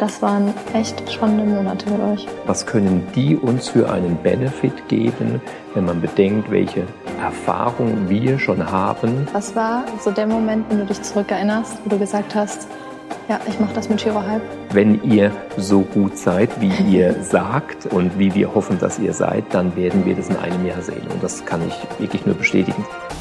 Das waren echt spannende Monate mit euch. Was können die uns für einen Benefit geben, wenn man bedenkt, welche Erfahrung wir schon haben? Was war so der Moment, wenn du dich zurückerinnerst, wo du gesagt hast, ja, ich mache das mit Giro Hype? Wenn ihr so gut seid, wie ihr sagt und wie wir hoffen, dass ihr seid, dann werden wir das in einem Jahr sehen. Und das kann ich wirklich nur bestätigen.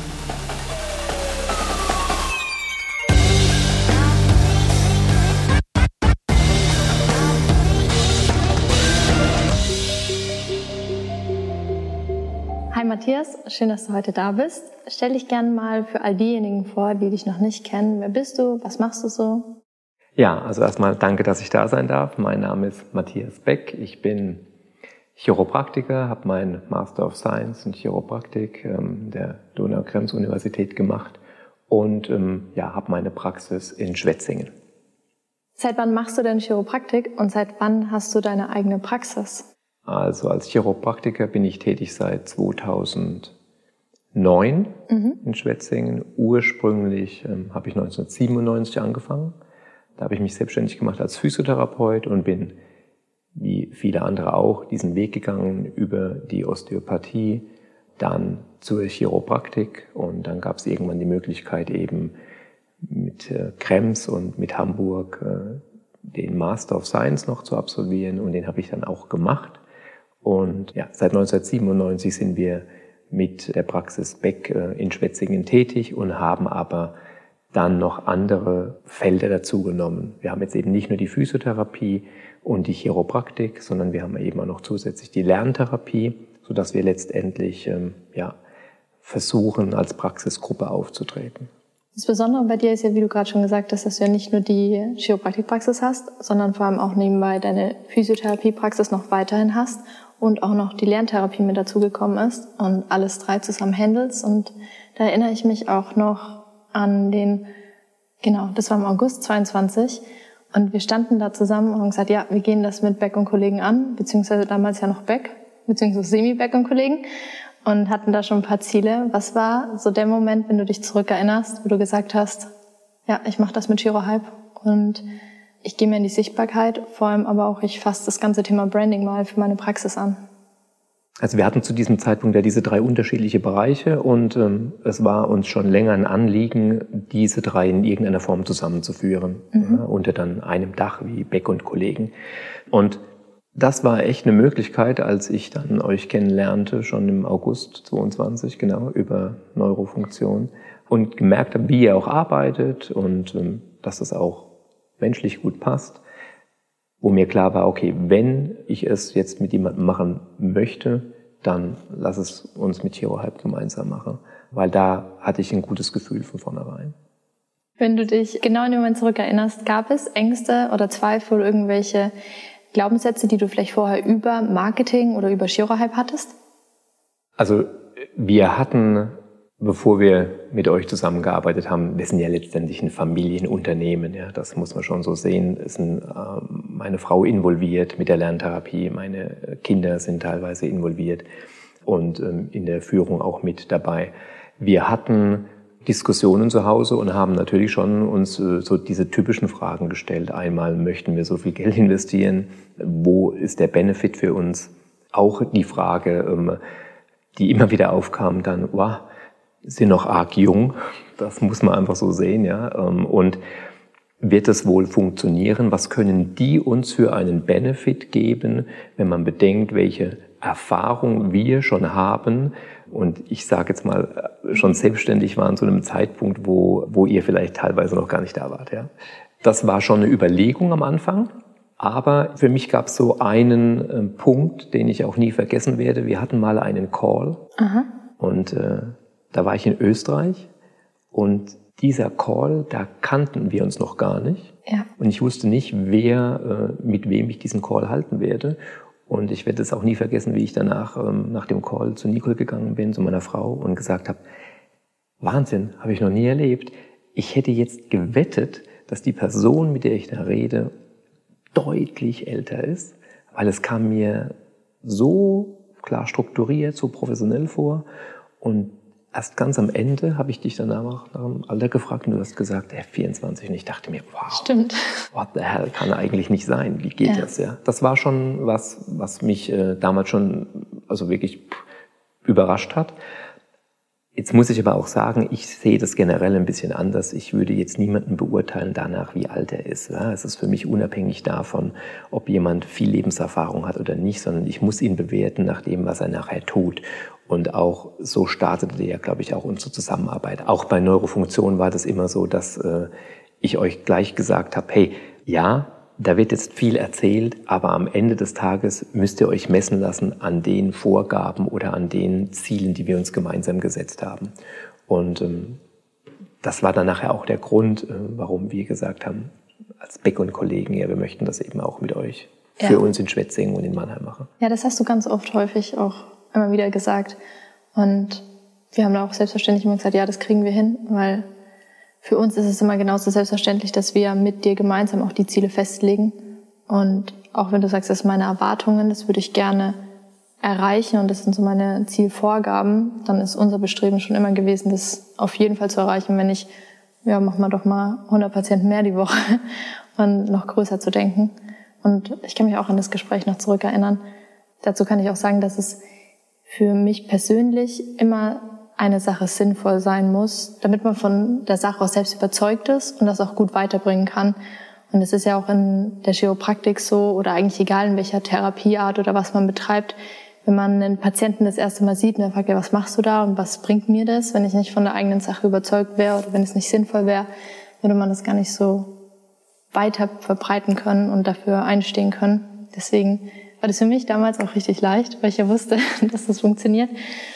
Hi Matthias, schön, dass du heute da bist. Stell dich gerne mal für all diejenigen vor, die dich noch nicht kennen. Wer bist du? Was machst du so? Ja, also erstmal danke, dass ich da sein darf. Mein Name ist Matthias Beck. Ich bin Chiropraktiker, habe meinen Master of Science in Chiropraktik der Donau-Krems-Universität gemacht und habe meine Praxis in Schwetzingen. Seit wann machst du denn Chiropraktik und seit wann hast du deine eigene Praxis? Also als Chiropraktiker bin ich tätig seit 2009 in Schwetzingen. Ursprünglich habe ich 1997 angefangen. Da habe ich mich selbstständig gemacht als Physiotherapeut und bin, wie viele andere auch, diesen Weg gegangen über die Osteopathie, dann zur Chiropraktik. Und dann gab es irgendwann die Möglichkeit eben mit Krems und mit Hamburg den Master of Science noch zu absolvieren. Und den habe ich dann auch gemacht. Und ja, seit 1997 sind wir mit der Praxis Beck in Schwetzingen tätig und haben aber dann noch andere Felder dazugenommen. Wir haben jetzt eben nicht nur die Physiotherapie und die Chiropraktik, sondern wir haben eben auch noch zusätzlich die Lerntherapie, sodass wir letztendlich versuchen, als Praxisgruppe aufzutreten. Das Besondere bei dir ist ja, wie du gerade schon gesagt hast, dass du ja nicht nur die Chiropraktikpraxis hast, sondern vor allem auch nebenbei deine Physiotherapiepraxis noch weiterhin hast und auch noch die Lerntherapie mit dazugekommen ist und alles drei zusammen handelst. Und da erinnere ich mich auch noch an das war im August 22 und wir standen da zusammen und haben gesagt, ja, wir gehen das mit Beck und Kollegen an, beziehungsweise damals ja noch Beck, beziehungsweise Semi-Beck und Kollegen und hatten da schon ein paar Ziele. Was war so der Moment, wenn du dich zurückerinnerst, wo du gesagt hast, ja, ich mache das mit Giro Hype und ich gehe mir in die Sichtbarkeit, vor allem aber auch, ich fasse das ganze Thema Branding mal für meine Praxis an? Also wir hatten zu diesem Zeitpunkt ja diese drei unterschiedliche Bereiche und es war uns schon länger ein Anliegen, diese drei in irgendeiner Form zusammenzuführen, unter dann einem Dach wie Beck und Kollegen. Und das war echt eine Möglichkeit, als ich dann euch kennenlernte, schon im August 22, genau, über Neurofunktion und gemerkt habe, wie ihr auch arbeitet und dass das auch menschlich gut passt, wo mir klar war, okay, wenn ich es jetzt mit jemandem machen möchte, dann lass es uns mit Giro Hype gemeinsam machen, weil da hatte ich ein gutes Gefühl von vornherein. Wenn du dich genau in den Moment zurückerinnerst, gab es Ängste oder Zweifel oder irgendwelche Glaubenssätze, die du vielleicht vorher über Marketing oder über Giro Hype hattest? Also wir hatten, bevor wir mit euch zusammengearbeitet haben, wir sind ja letztendlich ein Familienunternehmen, ja, das muss man schon so sehen. Es sind meine Frau involviert mit der Lerntherapie, meine Kinder sind teilweise involviert und in der Führung auch mit dabei. Wir hatten Diskussionen zu Hause und haben natürlich schon uns so diese typischen Fragen gestellt. Einmal, möchten wir so viel Geld investieren? Wo ist der Benefit für uns? Auch die Frage, die immer wieder aufkam, dann, wow, sind noch arg jung, das muss man einfach so sehen, ja. Und wird es wohl funktionieren? Was können die uns für einen Benefit geben, wenn man bedenkt, welche Erfahrung wir schon haben? Und ich sage jetzt mal, schon selbstständig waren zu einem Zeitpunkt, wo ihr vielleicht teilweise noch gar nicht da wart, ja. Das war schon eine Überlegung am Anfang. Aber für mich gab es so einen Punkt, den ich auch nie vergessen werde. Wir hatten mal einen Call. Aha. Und da war ich in Österreich und dieser Call, da kannten wir uns noch gar nicht. Ja. Und ich wusste nicht, mit wem ich diesen Call halten werde. Und ich werde es auch nie vergessen, wie ich danach nach dem Call zu Nicole gegangen bin, zu meiner Frau, und gesagt habe, Wahnsinn, habe ich noch nie erlebt. Ich hätte jetzt gewettet, dass die Person, mit der ich da rede, deutlich älter ist, weil es kam mir so klar strukturiert, so professionell vor. Und erst ganz am Ende habe ich dich danach nach dem Alter gefragt und du hast gesagt, 24. Und ich dachte mir, wow, Stimmt. What the hell, kann eigentlich nicht sein. Wie geht das? Ja, das war schon was mich damals schon also wirklich überrascht hat. Jetzt muss ich aber auch sagen, ich sehe das generell ein bisschen anders. Ich würde jetzt niemanden beurteilen danach, wie alt er ist. Ja, es ist für mich unabhängig davon, ob jemand viel Lebenserfahrung hat oder nicht, sondern ich muss ihn bewerten nach dem, was er nachher tut. Und auch so startete ja, glaube ich, auch unsere Zusammenarbeit. Auch bei Neurofunktion war das immer so, dass ich euch gleich gesagt habe, hey, ja, da wird jetzt viel erzählt, aber am Ende des Tages müsst ihr euch messen lassen an den Vorgaben oder an den Zielen, die wir uns gemeinsam gesetzt haben. Und das war dann nachher auch der Grund, warum wir gesagt haben, als Beck und Kollegen, ja, wir möchten das eben auch mit euch für uns in Schwetzingen und in Mannheim machen. Ja, das hast du ganz oft häufig auch immer wieder gesagt. Und wir haben auch selbstverständlich immer gesagt, ja, das kriegen wir hin, weil für uns ist es immer genauso selbstverständlich, dass wir mit dir gemeinsam auch die Ziele festlegen. Und auch wenn du sagst, das sind meine Erwartungen, das würde ich gerne erreichen und das sind so meine Zielvorgaben, dann ist unser Bestreben schon immer gewesen, das auf jeden Fall zu erreichen, wenn nicht, ja, machen wir doch mal 100 Patienten mehr die Woche und noch größer zu denken. Und ich kann mich auch an das Gespräch noch zurückerinnern. Dazu kann ich auch sagen, dass es für mich persönlich immer eine Sache sinnvoll sein muss, damit man von der Sache auch selbst überzeugt ist und das auch gut weiterbringen kann. Und es ist ja auch in der Chiropraktik so, oder eigentlich egal in welcher Therapieart oder was man betreibt, wenn man einen Patienten das erste Mal sieht und er fragt, ja, was machst du da und was bringt mir das, wenn ich nicht von der eigenen Sache überzeugt wäre oder wenn es nicht sinnvoll wäre, würde man das gar nicht so weiter verbreiten können und dafür einstehen können. Deswegen war das für mich damals auch richtig leicht, weil ich ja wusste, dass das funktioniert.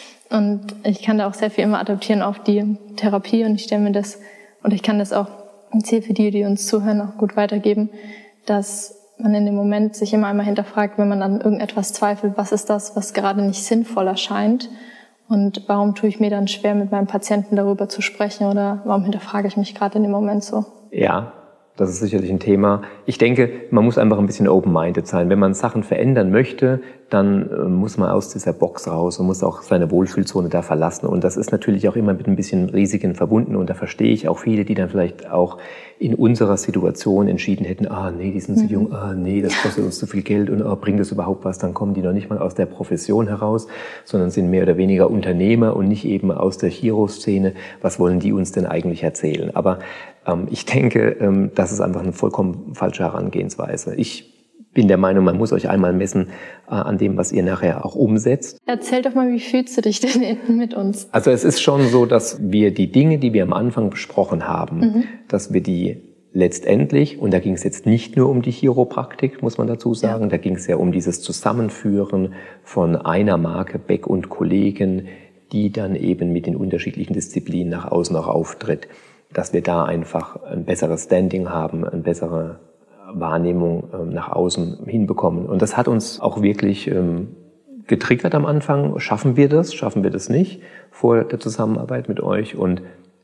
Und ich kann da auch sehr viel immer adaptieren auf die Therapie und ich stelle mir das, und ich kann das auch im Ziel für die uns zuhören, auch gut weitergeben, dass man in dem Moment sich immer einmal hinterfragt, wenn man an irgendetwas zweifelt, was ist das, was gerade nicht sinnvoll erscheint und warum tue ich mir dann schwer, mit meinem Patienten darüber zu sprechen oder warum hinterfrage ich mich gerade in dem Moment so? Ja, das ist sicherlich ein Thema. Ich denke, man muss einfach ein bisschen open-minded sein. Wenn man Sachen verändern möchte, dann muss man aus dieser Box raus und muss auch seine Wohlfühlzone da verlassen. Und das ist natürlich auch immer mit ein bisschen Risiken verbunden. Und da verstehe ich auch viele, die dann vielleicht auch in unserer Situation entschieden hätten, nee, die sind zu jung, nee, das kostet uns zu viel Geld und bringt das überhaupt was? Dann kommen die noch nicht mal aus der Profession heraus, sondern sind mehr oder weniger Unternehmer und nicht eben aus der Chiro-Szene. Was wollen die uns denn eigentlich erzählen? Aber ich denke, das ist einfach eine vollkommen falsche Herangehensweise. Ich bin der Meinung, man muss euch einmal messen an dem, was ihr nachher auch umsetzt. Erzähl doch mal, wie fühlst du dich denn mit uns? Also es ist schon so, dass wir die Dinge, die wir am Anfang besprochen haben, dass wir die letztendlich, und da ging es jetzt nicht nur um die Chiropraktik, muss man dazu sagen, da ging es ja um dieses Zusammenführen von einer Marke Beck und Kollegen, die dann eben mit den unterschiedlichen Disziplinen nach außen auch auftritt, dass wir da einfach ein besseres Standing haben, eine bessere Wahrnehmung nach außen hinbekommen. Und das hat uns auch wirklich getriggert am Anfang. Schaffen wir das nicht vor der Zusammenarbeit mit euch? Und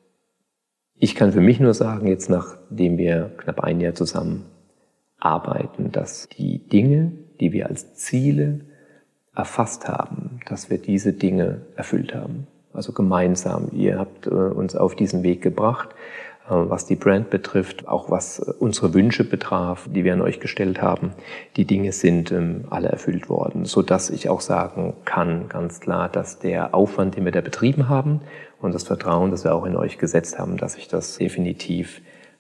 ich kann für mich nur sagen, jetzt nachdem wir knapp ein Jahr zusammen arbeiten, dass die Dinge, die wir als Ziele erfasst haben, dass wir diese Dinge erfüllt haben. Also gemeinsam. Ihr habt uns auf diesen Weg gebracht, was die Brand betrifft, auch was unsere Wünsche betraf, die wir an euch gestellt haben. Die Dinge sind alle erfüllt worden, sodass ich auch sagen kann, ganz klar, dass der Aufwand, den wir da betrieben haben und das Vertrauen, das wir auch in euch gesetzt haben, dass sich das definitiv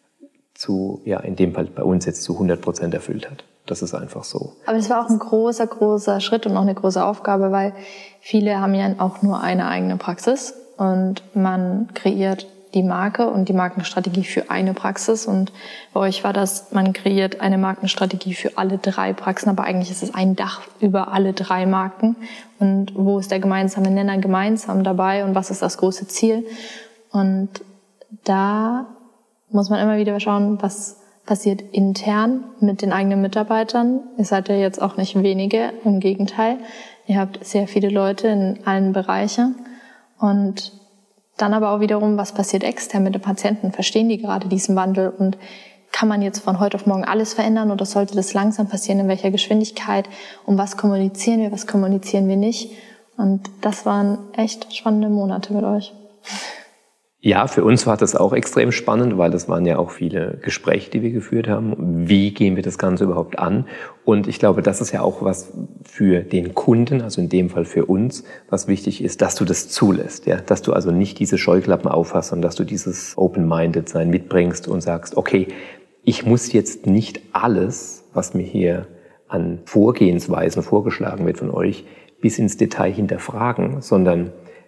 in dem Fall bei uns jetzt zu 100% erfüllt hat. Das ist einfach so. Aber es war auch ein großer, großer Schritt und auch eine große Aufgabe, weil viele haben ja auch nur eine eigene Praxis und man kreiert die Marke und die Markenstrategie für eine Praxis. Und bei euch war das, man kreiert eine Markenstrategie für alle 3 Praxen, aber eigentlich ist es ein Dach über alle 3 Marken. Und wo ist der gemeinsame Nenner gemeinsam dabei und was ist das große Ziel? Und da muss man immer wieder schauen, was passiert intern mit den eigenen Mitarbeitern. Ihr seid ja jetzt auch nicht wenige, im Gegenteil. Ihr habt sehr viele Leute in allen Bereichen. Und dann aber auch wiederum, was passiert extern mit den Patienten? Verstehen die gerade diesen Wandel? Und kann man jetzt von heute auf morgen alles verändern oder sollte das langsam passieren? In welcher Geschwindigkeit? Und was kommunizieren wir nicht? Und das waren echt spannende Monate mit euch. Ja, für uns war das auch extrem spannend, weil das waren ja auch viele Gespräche, die wir geführt haben. Wie gehen wir das Ganze überhaupt an? Und ich glaube, das ist ja auch was für den Kunden, also in dem Fall für uns, was wichtig ist, dass du das zulässt, ja, dass du also nicht diese Scheuklappen aufhast, sondern dass du dieses Open-Minded-Sein mitbringst und sagst, okay, ich muss jetzt nicht alles, was mir hier an Vorgehensweisen vorgeschlagen wird von euch, bis ins Detail hinterfragen, sondern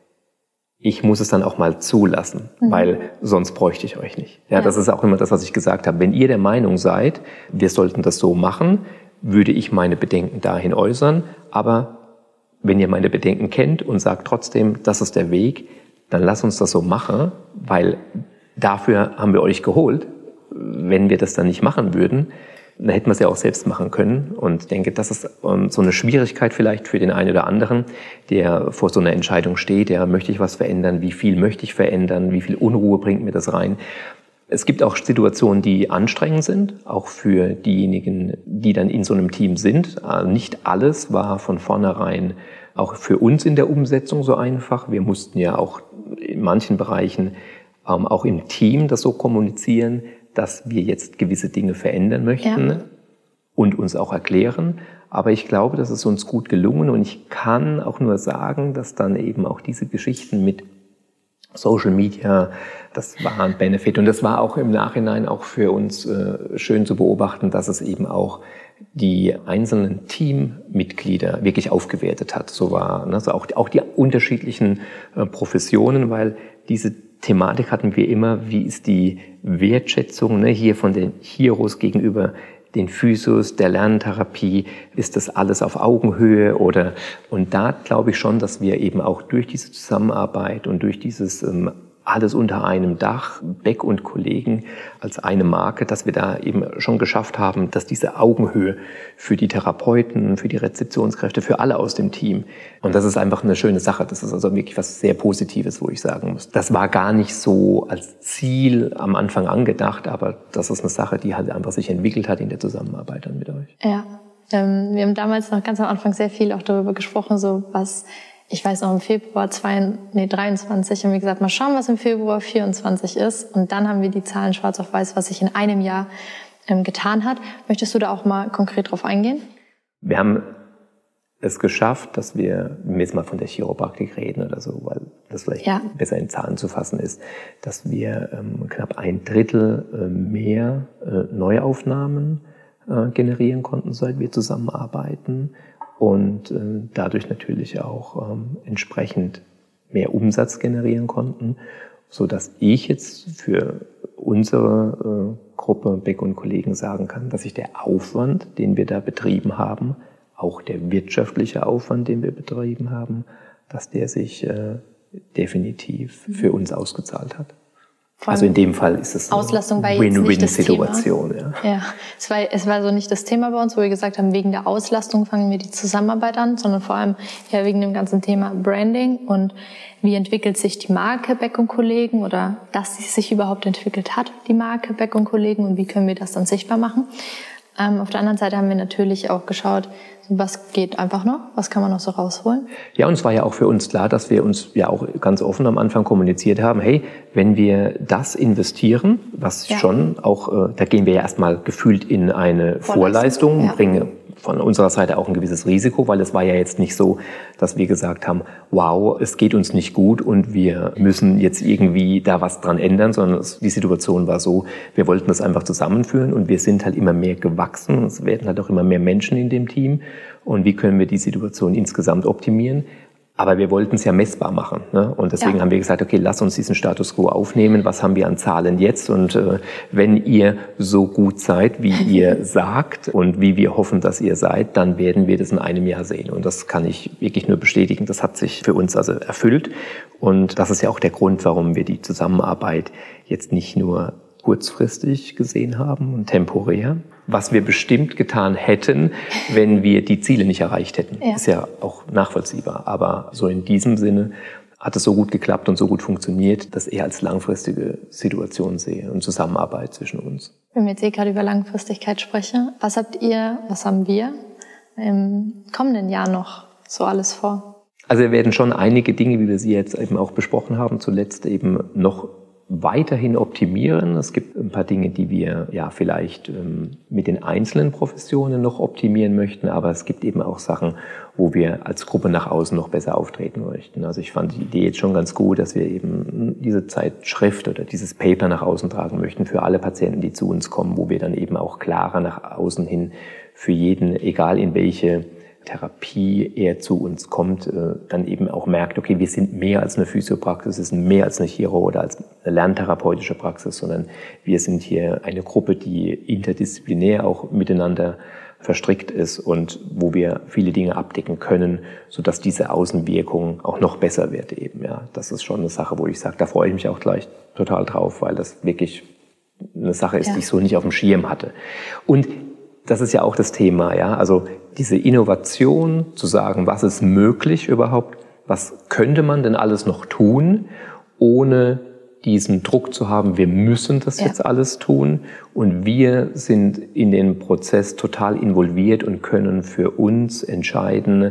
ich muss es dann auch mal zulassen, weil sonst bräuchte ich euch nicht. Ja, das ist auch immer das, was ich gesagt habe. Wenn ihr der Meinung seid, wir sollten das so machen, würde ich meine Bedenken dahin äußern. Aber wenn ihr meine Bedenken kennt und sagt trotzdem, das ist der Weg, dann lasst uns das so machen, weil dafür haben wir euch geholt. Wenn wir das dann nicht machen würden, dann hätten wir es ja auch selbst machen können. Und ich denke, das ist so eine Schwierigkeit vielleicht für den einen oder anderen, der vor so einer Entscheidung steht. Ja, möchte ich was verändern? Wie viel möchte ich verändern? Wie viel Unruhe bringt mir das rein? Es gibt auch Situationen, die anstrengend sind, auch für diejenigen, die dann in so einem Team sind. Nicht alles war von vornherein auch für uns in der Umsetzung so einfach. Wir mussten ja auch in manchen Bereichen auch im Team das so kommunizieren, dass wir jetzt gewisse Dinge verändern möchten und uns auch erklären. Aber ich glaube, das ist uns gut gelungen und ich kann auch nur sagen, dass dann eben auch diese Geschichten mit Social Media, das war ein Benefit. Und das war auch im Nachhinein auch für uns schön zu beobachten, dass es eben auch die einzelnen Teammitglieder wirklich aufgewertet hat. So war, also auch die unterschiedlichen Professionen, weil diese Thematik hatten wir immer, wie ist die Wertschätzung hier von den Chiros gegenüber den Physios, der Lerntherapie, ist das alles auf Augenhöhe oder, und da glaube ich schon, dass wir eben auch durch diese Zusammenarbeit und durch dieses alles unter einem Dach, Beck und Kollegen als eine Marke, dass wir da eben schon geschafft haben, dass diese Augenhöhe für die Therapeuten, für die Rezeptionskräfte, für alle aus dem Team, und das ist einfach eine schöne Sache, das ist also wirklich was sehr Positives, wo ich sagen muss. Das war gar nicht so als Ziel am Anfang angedacht, aber das ist eine Sache, die halt einfach sich entwickelt hat in der Zusammenarbeit dann mit euch. Ja, wir haben damals noch ganz am Anfang sehr viel auch darüber gesprochen, so was, ich weiß noch, im Februar 23 haben wir gesagt, mal schauen, was im Februar 24 ist. Und dann haben wir die Zahlen schwarz auf weiß, was sich in einem Jahr getan hat. Möchtest du da auch mal konkret drauf eingehen? Wir haben es geschafft, dass wir, wenn wir jetzt mal von der Chiropraktik reden oder so, weil das vielleicht besser in Zahlen zu fassen ist, dass wir knapp 1/3 mehr Neuaufnahmen generieren konnten, seit wir zusammenarbeiten. Und dadurch natürlich auch entsprechend mehr Umsatz generieren konnten, so dass ich jetzt für unsere Gruppe Beck und Kollegen sagen kann, dass sich der Aufwand, den wir da betrieben haben, auch der wirtschaftliche Aufwand, den wir betrieben haben, dass der sich definitiv für uns ausgezahlt hat. Also in dem Fall ist es eine Win-Win-Situation. Ja, es war so nicht das Thema bei uns, wo wir gesagt haben, wegen der Auslastung fangen wir die Zusammenarbeit an, sondern vor allem ja wegen dem ganzen Thema Branding und wie entwickelt sich die Marke Beck und Kollegen oder dass sie sich überhaupt entwickelt hat, die Marke Beck und Kollegen, und wie können wir das dann sichtbar machen. Auf der anderen Seite haben wir natürlich auch geschaut, was geht einfach noch, was kann man noch so rausholen. Ja, und es war ja auch für uns klar, dass wir uns ja auch ganz offen am Anfang kommuniziert haben, hey, wenn wir das investieren, was schon auch, da gehen wir ja erstmal gefühlt in eine Vorleistung, bringen von unserer Seite auch ein gewisses Risiko, weil es war ja jetzt nicht so, dass wir gesagt haben, wow, es geht uns nicht gut und wir müssen jetzt irgendwie da was dran ändern, sondern die Situation war so, wir wollten das einfach zusammenführen und wir sind halt immer mehr gewachsen, es werden halt auch immer mehr Menschen in dem Team und wie können wir die Situation insgesamt optimieren. Aber wir wollten es ja messbar machen, ne? Und deswegen haben wir gesagt, okay, lass uns diesen Status quo aufnehmen. Was haben wir an Zahlen jetzt? Und wenn ihr so gut seid, wie ihr sagt und wie wir hoffen, dass ihr seid, dann werden wir das in einem Jahr sehen. Und das kann ich wirklich nur bestätigen. Das hat sich für uns also erfüllt. Und das ist ja auch der Grund, warum wir die Zusammenarbeit jetzt nicht nur kurzfristig gesehen haben und temporär, was wir bestimmt getan hätten, wenn wir die Ziele nicht erreicht hätten. Ja. Ist ja auch nachvollziehbar. Aber so in diesem Sinne hat es so gut geklappt und so gut funktioniert, dass ich als langfristige Situation sehe und Zusammenarbeit zwischen uns. Wenn wir jetzt gerade über Langfristigkeit sprechen, was haben wir im kommenden Jahr noch so alles vor? Also wir werden schon einige Dinge, wie wir sie jetzt eben auch besprochen haben, zuletzt eben noch weiterhin optimieren. Es gibt ein paar Dinge, die wir ja vielleicht mit den einzelnen Professionen noch optimieren möchten, aber es gibt eben auch Sachen, wo wir als Gruppe nach außen noch besser auftreten möchten. Also ich fand die Idee jetzt schon ganz gut, dass wir eben diese Zeitschrift oder dieses Paper nach außen tragen möchten für alle Patienten, die zu uns kommen, wo wir dann eben auch klarer nach außen hin für jeden, egal in welche Therapie er zu uns kommt, dann eben auch merkt, okay, wir sind mehr als eine Physiopraxis, wir sind mehr als eine Chiro oder als eine lerntherapeutische Praxis, sondern wir sind hier eine Gruppe, die interdisziplinär auch miteinander verstrickt ist und wo wir viele Dinge abdecken können, sodass diese Außenwirkung auch noch besser wird eben. Ja, das ist schon eine Sache, wo ich sage, da freue ich mich auch gleich total drauf, weil das wirklich eine Sache ist, die ich so nicht auf dem Schirm hatte. Und das ist ja auch das Thema, ja, also diese Innovation, zu sagen, was ist möglich überhaupt, was könnte man denn alles noch tun, ohne diesen Druck zu haben, wir müssen das jetzt alles tun und wir sind in den Prozess total involviert und können für uns entscheiden,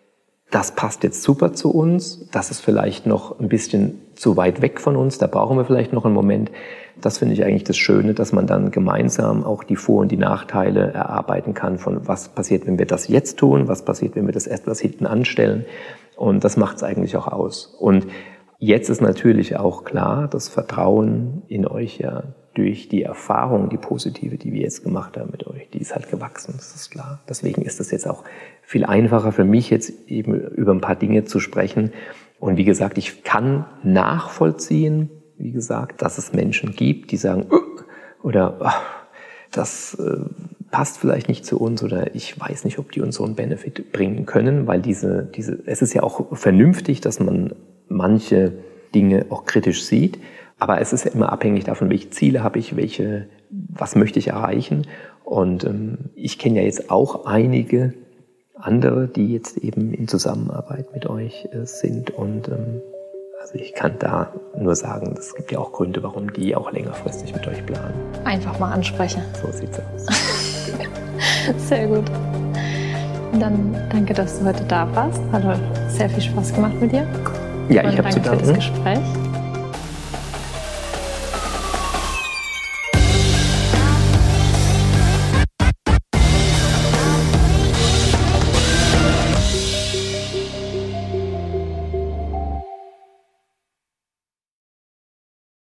das passt jetzt super zu uns, das ist vielleicht noch ein bisschen zu weit weg von uns, da brauchen wir vielleicht noch einen Moment. Das finde ich eigentlich das Schöne, dass man dann gemeinsam auch die Vor- und die Nachteile erarbeiten kann von was passiert, wenn wir das jetzt tun, was passiert, wenn wir das etwas hinten anstellen. Und das macht es eigentlich auch aus. Und jetzt ist natürlich auch klar, das Vertrauen in euch ja durch die Erfahrung, die positive, die wir jetzt gemacht haben mit euch, die ist halt gewachsen, das ist klar. Deswegen ist es jetzt auch viel einfacher für mich, jetzt eben über ein paar Dinge zu sprechen. Und wie gesagt, ich kann nachvollziehen, wie gesagt, dass es Menschen gibt, die sagen, oder das passt vielleicht nicht zu uns oder ich weiß nicht, ob die uns so einen Benefit bringen können, weil es ist ja auch vernünftig, dass man manche Dinge auch kritisch sieht, aber es ist ja immer abhängig davon, welche Ziele habe ich, was möchte ich erreichen. Und ich kenne ja jetzt auch einige andere, die jetzt eben in Zusammenarbeit mit euch sind und also ich kann da nur sagen, es gibt ja auch Gründe, warum die auch längerfristig mit euch planen. Einfach mal ansprechen. So sieht's aus. Sehr gut. Dann danke, dass du heute da warst. Hat sehr viel Spaß gemacht mit dir. Ja, ich habe zu danken. Danke für das Gespräch.